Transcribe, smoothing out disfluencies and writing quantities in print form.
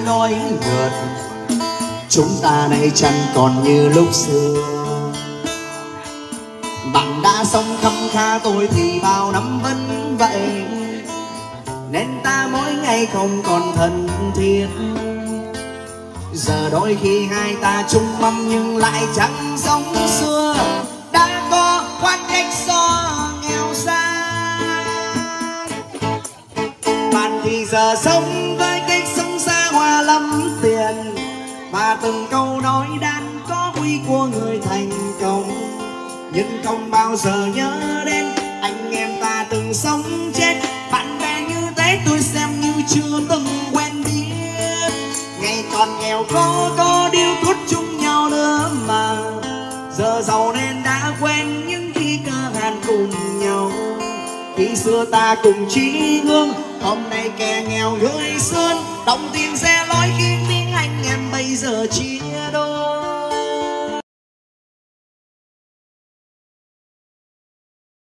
đôi ngược. Chúng ta nay chẳng còn như lúc xưa. Bạn đã sống khăm kha, tôi thì bao năm vẫn vậy, nên ta mỗi ngày không còn thân thiết. Giờ đôi khi hai ta chung mâm nhưng lại chẳng giống xưa. Đã có khoảng cách do nghèo xa. Bạn thì giờ sống với cách sống xa hoa lắm tiền, và từng câu nói đàn có quy của người thành công. Nhưng không bao giờ nhớ đến anh em ta từng sống chết. Bạn bè như thế tôi xem như chưa từng quen biết. Ngày còn nghèo có điếu thuốc chung nhau nữa mà. Giờ giàu nên đã quen những khi cơ hàn cùng nhau. Khi xưa ta cùng chí hướng, hôm nay kẻ nghèo gửi sơn. Đồng tiền xe lối khi tiếng anh em bây giờ chỉ